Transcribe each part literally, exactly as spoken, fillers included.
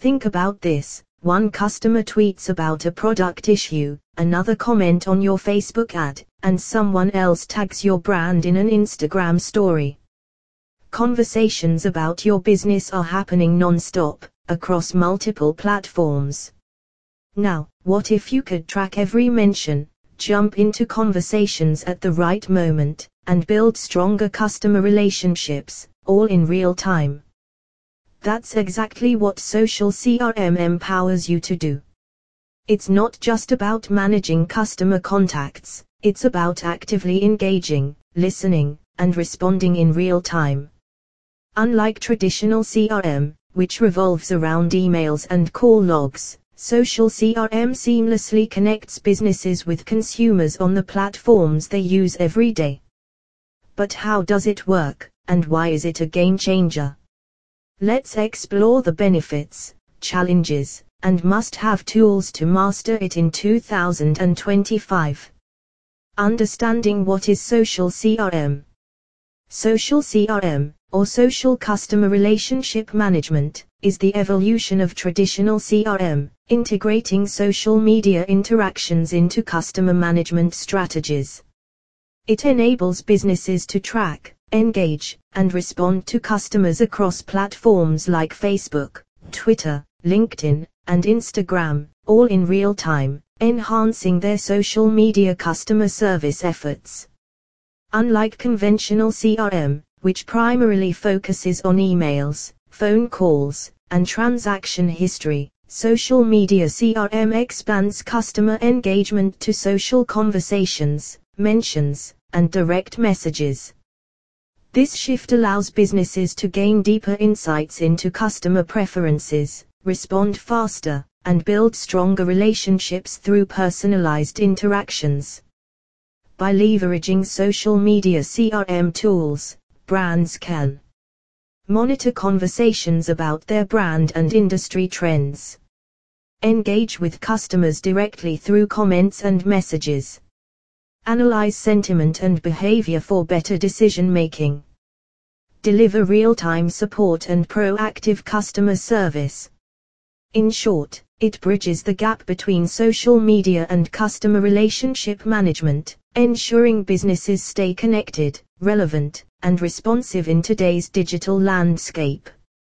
Think about this: one customer tweets about a product issue, another comment on your Facebook ad, and someone else tags your brand in an Instagram story. Conversations about your business are happening non-stop, across multiple platforms. Now, what if you could track every mention, jump into conversations at the right moment, and build stronger customer relationships, all in real time? That's exactly what Social C R M empowers you to do. It's not just about managing customer contacts, it's about actively engaging, listening, and responding in real time. Unlike traditional C R M, which revolves around emails and call logs, Social C R M seamlessly connects businesses with consumers on the platforms they use every day. But how does it work, and why is it a game changer? Let's explore the benefits, challenges, and must-have tools to master it in two thousand twenty-five. Understanding what is Social C R M. Social C R M, or Social Customer Relationship Management, is the evolution of traditional C R M, integrating social media interactions into customer management strategies. It enables businesses to track, engage, and respond to customers across platforms like Facebook, Twitter, LinkedIn, and Instagram, all in real time, enhancing their social media customer service efforts. Unlike conventional C R M, which primarily focuses on emails, phone calls, and transaction history, social media C R M expands customer engagement to social conversations, mentions, and direct messages. This shift allows businesses to gain deeper insights into customer preferences, respond faster, and build stronger relationships through personalized interactions. By leveraging social media C R M tools, brands can monitor conversations about their brand and industry trends, engage with customers directly through comments and messages, analyze sentiment and behavior for better decision-making, deliver real-time support and proactive customer service. In short, it bridges the gap between social media and customer relationship management, ensuring businesses stay connected, relevant, and responsive in today's digital landscape.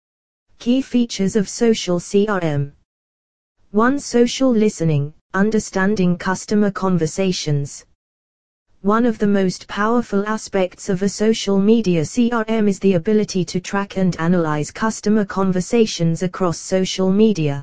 Key features of Social C R M. one. Social listening, understanding customer conversations. One of the most powerful aspects of a social media C R M is the ability to track and analyze customer conversations across social media.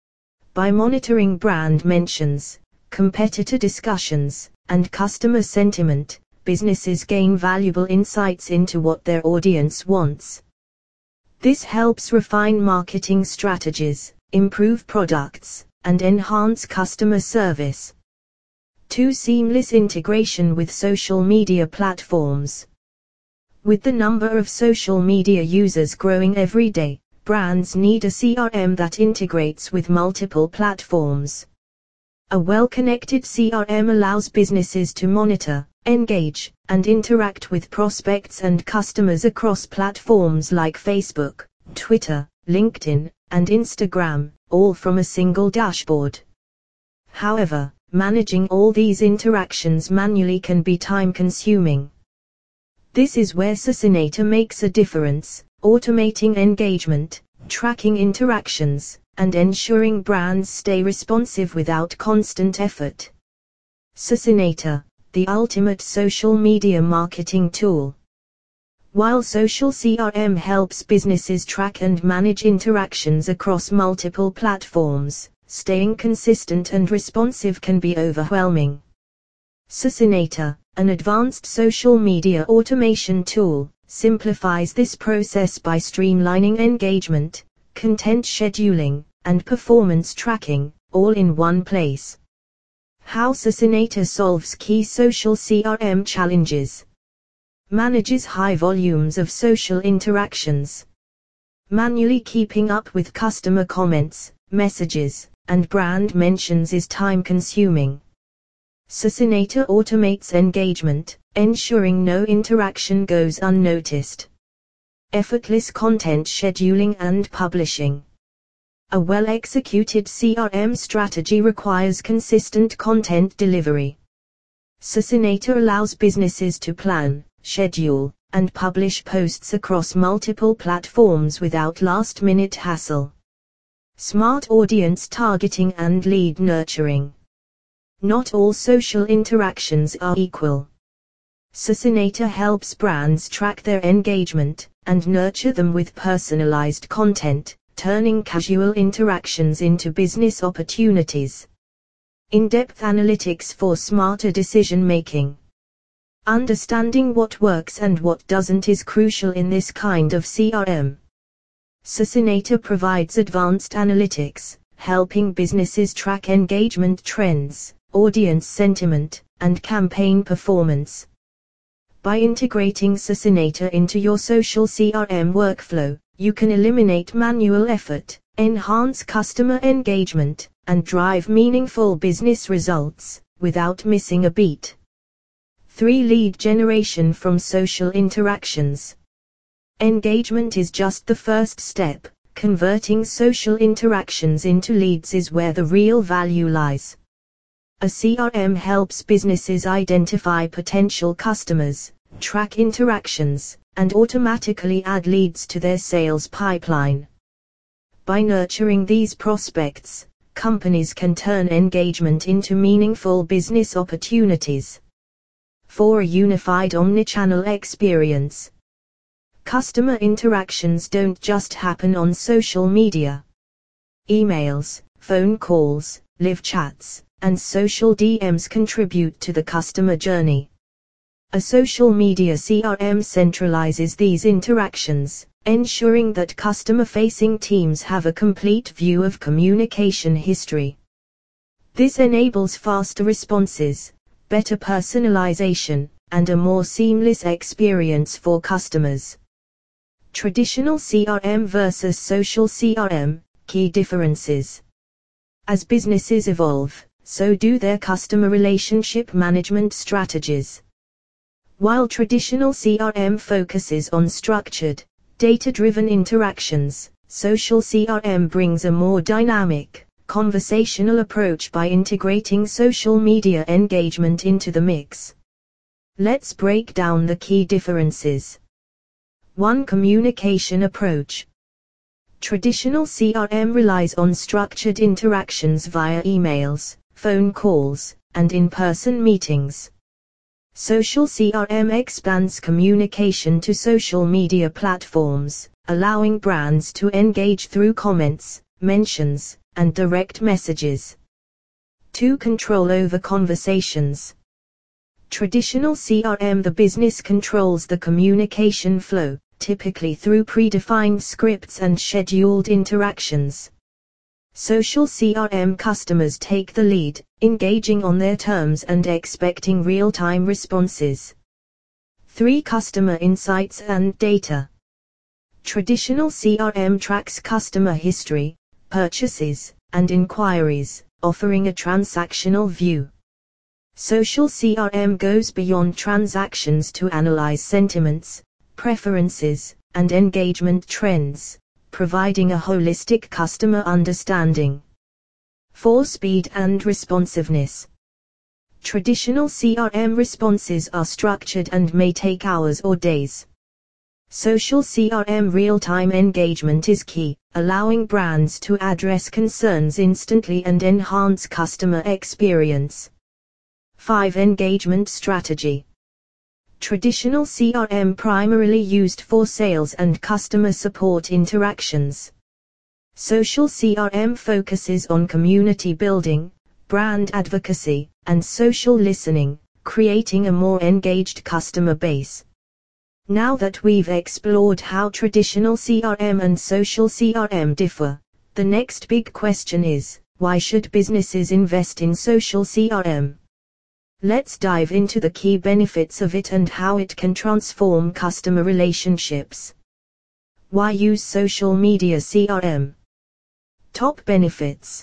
By monitoring brand mentions, competitor discussions, and customer sentiment, businesses gain valuable insights into what their audience wants. This helps refine marketing strategies, improve products, and enhance customer service. two. Seamless integration with social media platforms. With the number of social media users growing every day, brands need a C R M that integrates with multiple platforms. A well-connected C R M allows businesses to monitor, engage, and interact with prospects and customers across platforms like Facebook, Twitter, LinkedIn, and Instagram, all from a single dashboard. However, managing all these interactions manually can be time-consuming. This is where Susinator makes a difference, automating engagement, tracking interactions, and ensuring brands stay responsive without constant effort. Susinator, the ultimate social media marketing tool. While Social C R M helps businesses track and manage interactions across multiple platforms, staying consistent and responsive can be overwhelming. Susinator, an advanced social media automation tool, simplifies this process by streamlining engagement, content scheduling, and performance tracking, all in one place. How Susinator solves key social C R M challenges. Manages high volumes of social interactions. Manually keeping up with customer comments, messages, and brand mentions is time-consuming. Susinator automates engagement, ensuring no interaction goes unnoticed. Effortless content scheduling and publishing. A well-executed C R M strategy requires consistent content delivery. Susinator allows businesses to plan, schedule, and publish posts across multiple platforms without last-minute hassle. Smart audience targeting and lead nurturing. Not all social interactions are equal. Susinator helps brands track their engagement and nurture them with personalized content, turning casual interactions into business opportunities. In-depth analytics for smarter decision-making. Understanding what works and what doesn't is crucial in this kind of C R M. Susinator provides advanced analytics, helping businesses track engagement trends, audience sentiment, and campaign performance. By integrating Susinator into your social C R M workflow, you can eliminate manual effort, enhance customer engagement, and drive meaningful business results, without missing a beat. three Lead generation from social interactions. Engagement is just the first step. Converting social interactions into leads is where the real value lies. A C R M helps businesses identify potential customers, track interactions, and automatically add leads to their sales pipeline. By nurturing these prospects, companies can turn engagement into meaningful business opportunities. four A unified omnichannel experience. Customer interactions don't just happen on social media. Emails, phone calls, live chats, and social D Ms contribute to the customer journey. A social media C R M centralizes these interactions, ensuring that customer-facing teams have a complete view of communication history. This enables faster responses, better personalization, and a more seamless experience for customers. Traditional C R M versus social C R M, key differences. As businesses evolve, so do their customer relationship management strategies. While traditional C R M focuses on structured, data-driven interactions, social C R M brings a more dynamic, conversational approach by integrating social media engagement into the mix. Let's break down the key differences. one Communication approach. Traditional C R M relies on structured interactions via emails, phone calls, and in-person meetings. Social C R M expands communication to social media platforms, allowing brands to engage through comments, mentions, and direct messages. two Control over conversations. Traditional C R M, the business controls the communication flow, typically through predefined scripts and scheduled interactions. Social C R M customers take the lead, engaging on their terms and expecting real-time responses. three Customer insights and data. Traditional C R M tracks customer history, purchases, and inquiries, offering a transactional view. Social C R M goes beyond transactions to analyze sentiments, preferences, and engagement trends, providing a holistic customer understanding. four Speed and responsiveness. Traditional C R M responses are structured and may take hours or days. Social C R M real-time engagement is key, allowing brands to address concerns instantly and enhance customer experience. five Engagement strategy. Traditional C R M primarily used for sales and customer support interactions. Social C R M focuses on community building, brand advocacy, and social listening, creating a more engaged customer base. Now that we've explored how traditional C R M and social C R M differ, the next big question is, why should businesses invest in social C R M? Let's dive into the key benefits of it and how it can transform customer relationships. Why use social media C R M? Top benefits.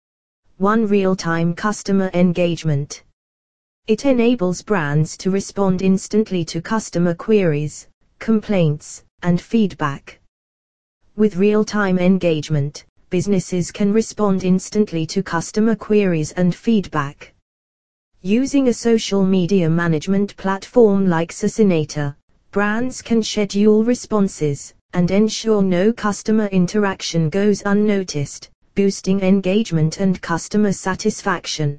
one Real-time customer engagement. It enables brands to respond instantly to customer queries, complaints, and feedback. With real-time engagement, businesses can respond instantly to customer queries and feedback. Using a social media management platform like Susinator, brands can schedule responses and ensure no customer interaction goes unnoticed, boosting engagement and customer satisfaction.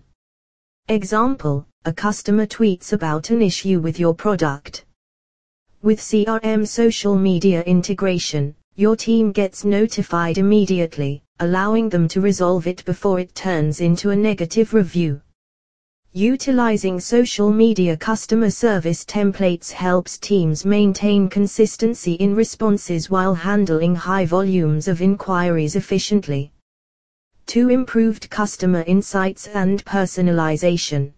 Example: a customer tweets about an issue with your product. With C R M social media integration, your team gets notified immediately, allowing them to resolve it before it turns into a negative review. Utilizing social media customer service templates helps teams maintain consistency in responses while handling high volumes of inquiries efficiently. two Improved customer insights and personalization.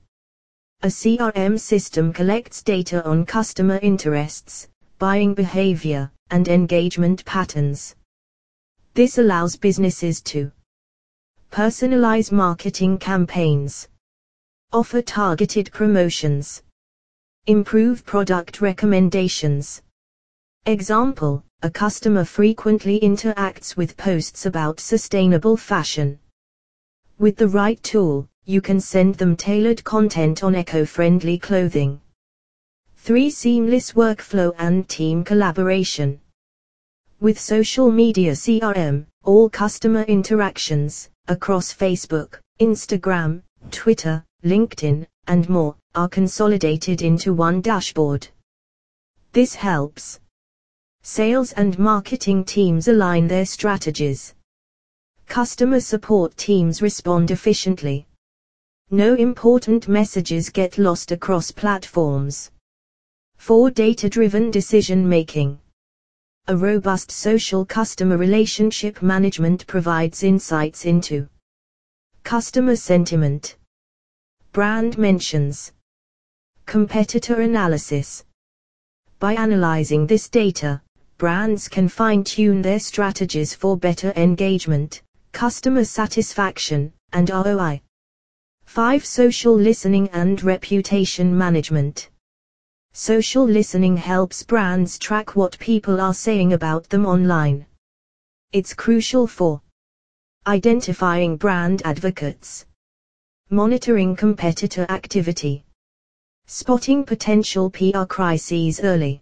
A C R M system collects data on customer interests, buying behavior, and engagement patterns. This allows businesses to personalize marketing campaigns, offer targeted promotions, improve product recommendations. Example: a customer frequently interacts with posts about sustainable fashion. With the right tool, you can send them tailored content on eco-friendly clothing. three Seamless workflow and team collaboration. With social media C R M, all customer interactions, across Facebook, Instagram, Twitter, LinkedIn, and more, are consolidated into one dashboard. This helps sales and marketing teams align their strategies. Customer support teams respond efficiently. No important messages get lost across platforms. four Data-driven decision-making. A robust social customer relationship management provides insights into customer sentiment, brand mentions, competitor analysis. By analyzing this data, brands can fine-tune their strategies for better engagement, customer satisfaction, and R O I. five Social listening and reputation management. Social listening helps brands track what people are saying about them online. It's crucial for identifying brand advocates, monitoring competitor activity, spotting potential P R crises early.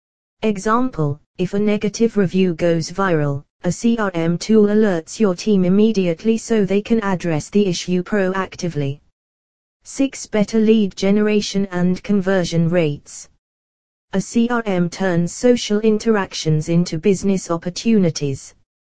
Example: if a negative review goes viral, a C R M tool alerts your team immediately so they can address the issue proactively. six Better lead generation and conversion rates. A C R M turns social interactions into business opportunities.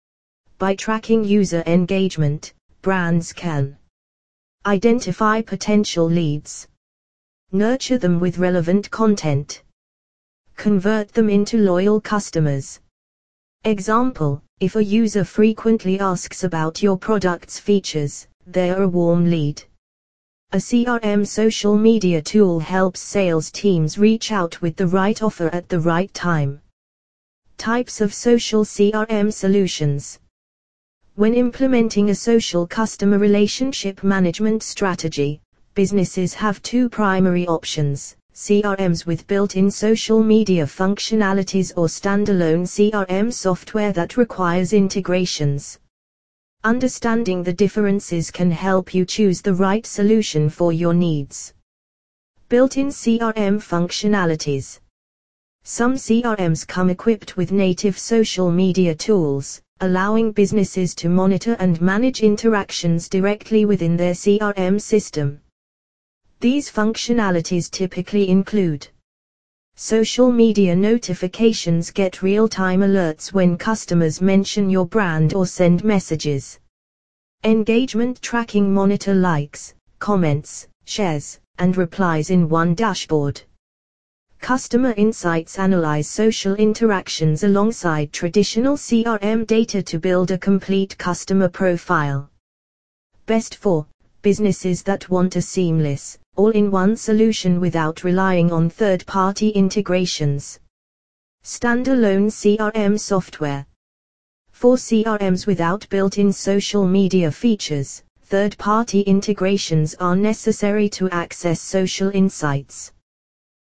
By tracking user engagement, brands can identify potential leads, nurture them with relevant content, convert them into loyal customers. Example: if a user frequently asks about your product's features, they are a warm lead. A C R M social media tool helps sales teams reach out with the right offer at the right time. Types of social C R M solutions. When implementing a social customer relationship management strategy, businesses have two primary options: C R Ms with built-in social media functionalities or standalone C R M software that requires integrations. Understanding the differences can help you choose the right solution for your needs. Built-in C R M functionalities. Some C R Ms come equipped with native social media tools, allowing businesses to monitor and manage interactions directly within their C R M system. These functionalities typically include social media notifications: get real-time alerts when customers mention your brand or send messages. Engagement tracking: monitor likes, comments, shares, and replies in one dashboard. Customer insights: analyze social interactions alongside traditional C R M data to build a complete customer profile. Best for businesses that want a seamless, all-in-one solution without relying on third-party integrations. Standalone C R M software. For C R Ms without built-in social media features, third-party integrations are necessary to access social insights.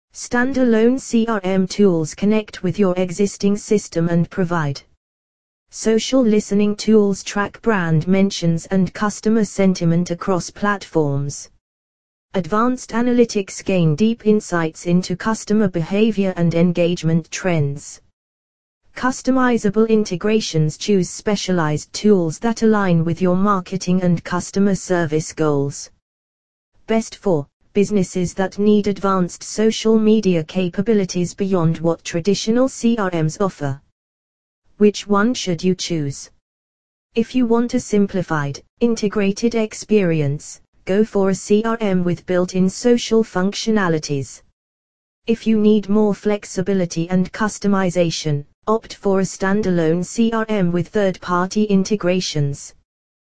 Standalone C R M tools connect with your existing system and provide Social listening tools track brand mentions and customer sentiment across platforms. Advanced analytics gain deep insights into customer behavior and engagement trends. Customizable integrations choose specialized tools that align with your marketing and customer service goals. Best for businesses that need advanced social media capabilities beyond what traditional C R Ms offer. Which one should you choose? If you want a simplified, integrated experience, go for a C R M with built-in social functionalities. If you need more flexibility and customization, opt for a standalone C R M with third-party integrations.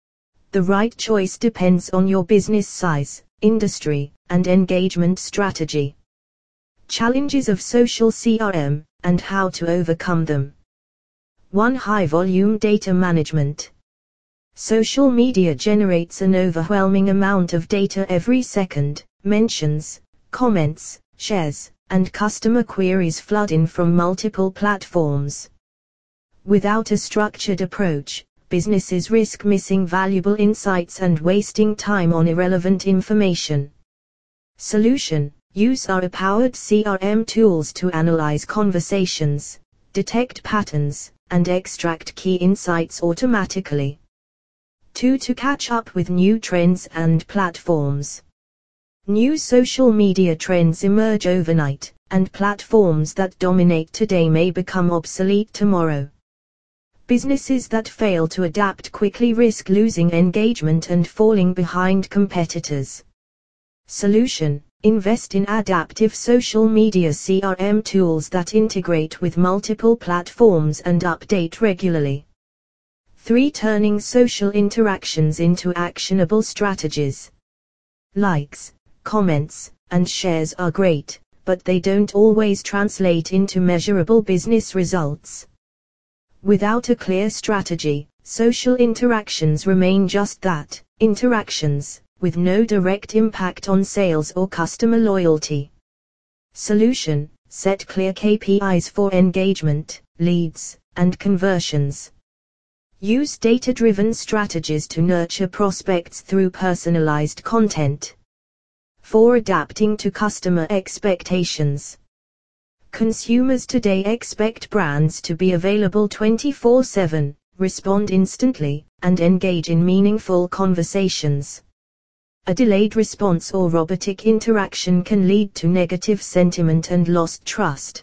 The right choice depends on your business size, industry, and engagement strategy. Challenges of social C R M, and how to overcome them. one High-volume data management. Social media generates an overwhelming amount of data every second. Mentions, comments, shares, and customer queries flood in from multiple platforms. Without a structured approach, businesses risk missing valuable insights and wasting time on irrelevant information. Solution: use A I-powered C R M tools to analyze conversations, detect patterns, and extract key insights automatically. two To catch up with new trends and platforms. New social media trends emerge overnight, and platforms that dominate today may become obsolete tomorrow. Businesses that fail to adapt quickly risk losing engagement and falling behind competitors. Solution: invest in adaptive social media C R M tools that integrate with multiple platforms and update regularly. three Turning social interactions into actionable strategies. Likes, comments, and shares are great, but they don't always translate into measurable business results. Without a clear strategy, social interactions remain just that, interactions, with no direct impact on sales or customer loyalty. Solution: set clear K P Is for engagement, leads, and conversions. Use data-driven strategies to nurture prospects through personalized content. four Adapting to customer expectations. Consumers today expect brands to be available twenty-four seven, respond instantly, and engage in meaningful conversations. A delayed response or robotic interaction can lead to negative sentiment and lost trust.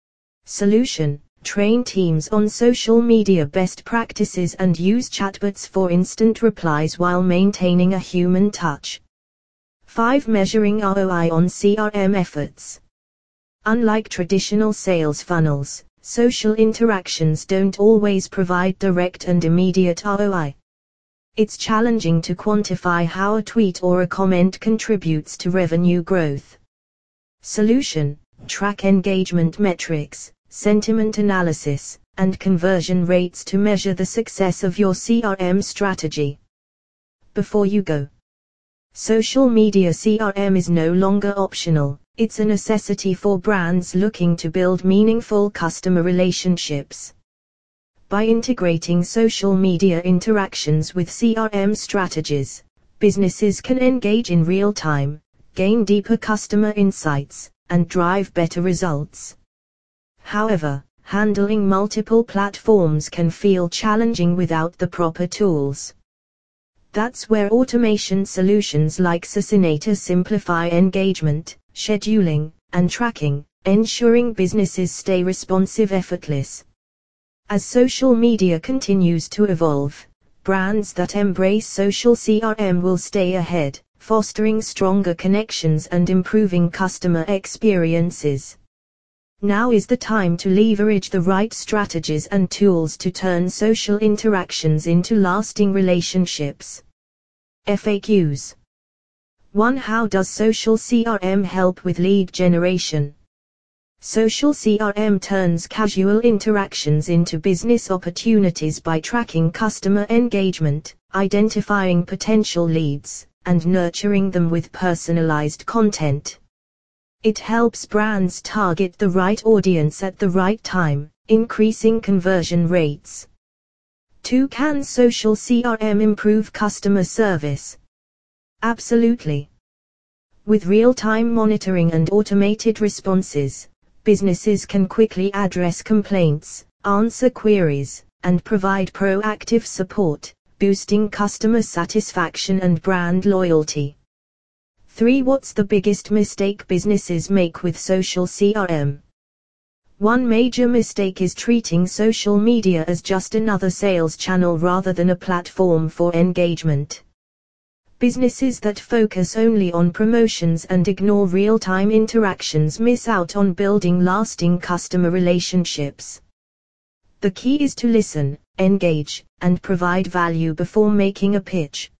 Solution: train teams on social media best practices and use chatbots for instant replies while maintaining a human touch. five Measuring R O I on C R M efforts. Unlike traditional sales funnels, social interactions don't always provide direct and immediate R O I. It's challenging to quantify how a tweet or a comment contributes to revenue growth. Solution: track engagement metrics, sentiment analysis, and conversion rates to measure the success of your C R M strategy. Before you go, social media C R M is no longer optional, it's a necessity for brands looking to build meaningful customer relationships. By integrating social media interactions with C R M strategies, businesses can engage in real time, gain deeper customer insights, and drive better results. However, handling multiple platforms can feel challenging without the proper tools. That's where automation solutions like Sosinator simplify engagement, scheduling, and tracking, ensuring businesses stay responsive effortless. As social media continues to evolve, brands that embrace social C R M will stay ahead, fostering stronger connections and improving customer experiences. Now is the time to leverage the right strategies and tools to turn social interactions into lasting relationships. F A Qs. one How does social C R M help with lead generation? Social C R M turns casual interactions into business opportunities by tracking customer engagement, identifying potential leads, and nurturing them with personalized content. It helps brands target the right audience at the right time, increasing conversion rates. two Can social C R M improve customer service? Absolutely. With real-time monitoring and automated responses, businesses can quickly address complaints, answer queries, and provide proactive support, boosting customer satisfaction and brand loyalty. three What's the biggest mistake businesses make with social C R M? One major mistake is treating social media as just another sales channel rather than a platform for engagement. Businesses that focus only on promotions and ignore real-time interactions miss out on building lasting customer relationships. The key is to listen, engage, and provide value before making a pitch.